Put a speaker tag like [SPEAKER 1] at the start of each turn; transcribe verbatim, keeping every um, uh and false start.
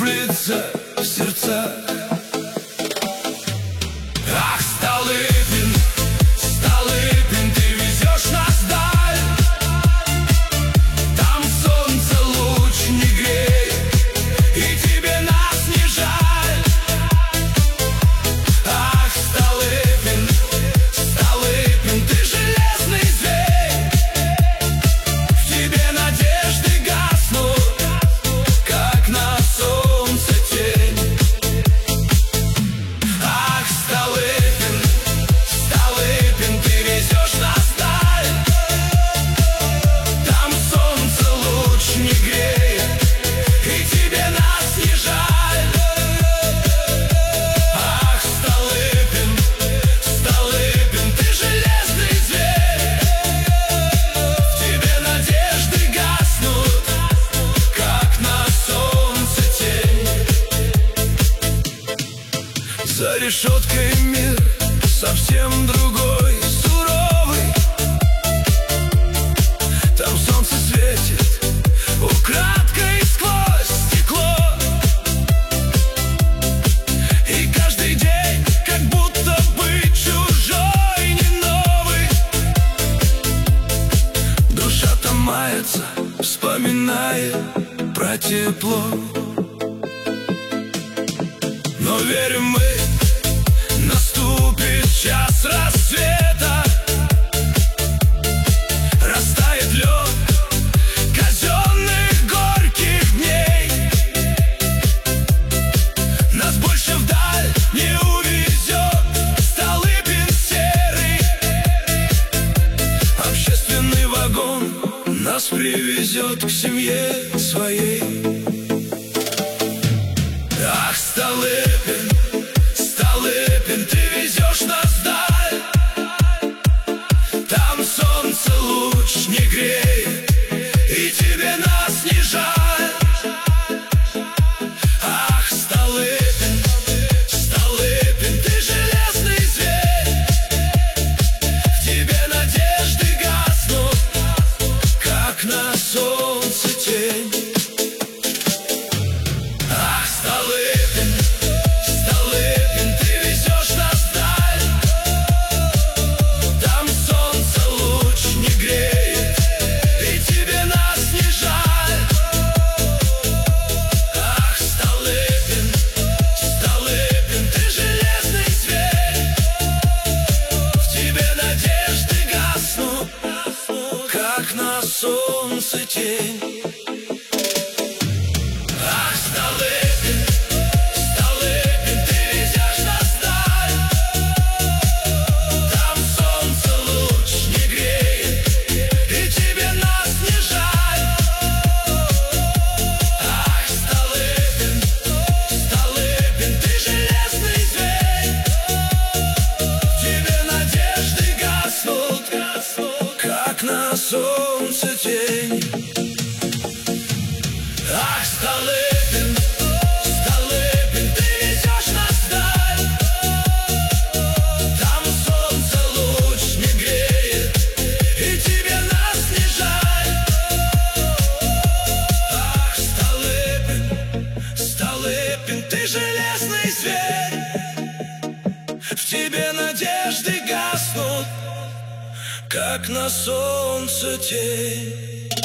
[SPEAKER 1] улица в сердцах. Ах, Столыпин, Столыпин, ты везешь нас вдаль. Там солнце луч не греет, и тебе нас не жаль. Ах, Столыпин, Столыпин, ты железный зверь. В тебе надежды гаснут, как на солнце тень. Ах, Столыпин, Столыпин, ты везешь нас вдаль. Там солнце луч не греет, и тебе нас не жаль. Ах, Столыпин, Столыпин, ты железный зверь. В тебе надежды гаснут, как на солнце тень. За решеткой мир совсем другой, суровый. Там солнце светит украдкой сквозь стекло. И каждый день как будто бы чужой, не новый. Душа там мается, вспоминая про тепло. Но верим мы, наступит час рассвета. Растает лед казенных горьких дней. Нас больше вдаль не увезет Столыпин серый. Общественный вагон нас привезет к семье своей. Ах, Столыпин, Столыпин, ты везешь нас вдаль. Там солнце луч не греет, и тебе нас не жаль. Ах, Столыпин, Столыпин, ты железный зверь. В тебе надежды гаснут, как на солнце тень. Ах, Столыпин, Столыпин, ты везешь нас вдаль. Там солнце луч не греет, и тебе нас не жаль. Ах, Столыпин, Столыпин, ты железный зверь. В тебе надежды гаснут, как на солнце тень. Ах, Столыпин, Столыпин, ты везешь нас вдаль. Там солнце луч не греет, и тебе нас не жаль. Ах, Столыпин, Столыпин, ты железный зверь. В тебе надежды гаснут, как на солнце тень. Ах, Столыпин, Столыпин, ты везешь нас вдаль. Там солнце луч не греет, и тебе нас не жаль. Ах, Столыпин, Столыпин, ты железный зверь. В тебе надежды гаснут, как на солнце тень.